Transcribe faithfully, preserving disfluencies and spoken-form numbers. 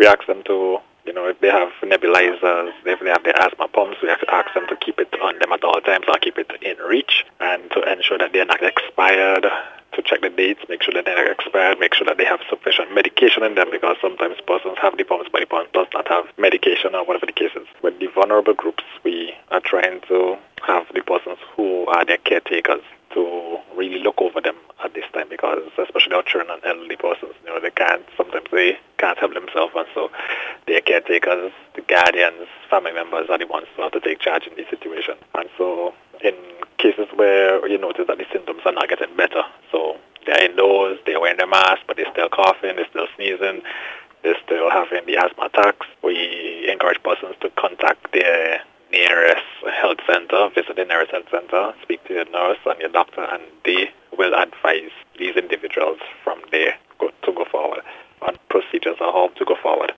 we ask them to, you know, if they have nebulizers, if they have their asthma pumps, we ask them to keep it on them at all times or keep it in reach, and to ensure that they're not expired, to check the dates, make sure that they're not expired, make sure that they have sufficient medication in them, because sometimes persons have the pumps, but the pump does not have medication or whatever the case is. With the vulnerable groups, we are trying to have the persons who are their caretakers to really look over them at this time, because especially our children and elderly persons, you know, they can't, sometimes they can't help themselves, and so their caretakers, the guardians, family members are the ones who have to take charge in this situation. And so in cases where you notice that the symptoms are not getting better, so they're indoors, they're wearing their mask, but they're still coughing, they're still sneezing, they're still having the asthma attacks, we encourage persons to contact their nearest health center, visit the nearest health center, speak to your nurse and your doctor, and they will advise these individuals from there go, to go forward on procedures or how to go forward.